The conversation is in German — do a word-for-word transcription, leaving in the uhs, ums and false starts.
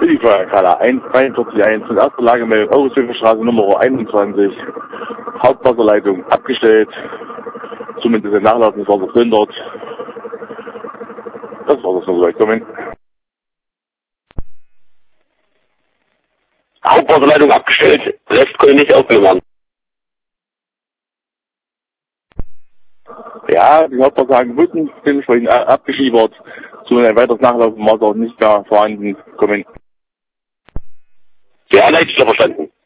Feuerwehrkala eins drei vier eins in erster Lagemeldung, Augushöfestraße Nummer einundzwanzig, Hauptwasserleitung abgestellt, zumindest ein nachlaufendes Wasser drin dort. Das war das noch soweit. Kommen. Hauptwasserleitung abgestellt, Rest konnte nicht aufgenommen werden. Ja, die Hauptwasserhaken wurden dementsprechend abgeschiebert, zumindest ein weiteres Nachlaufen war auch nicht mehr vorhanden. Kommen. Ja, leicht verstanden.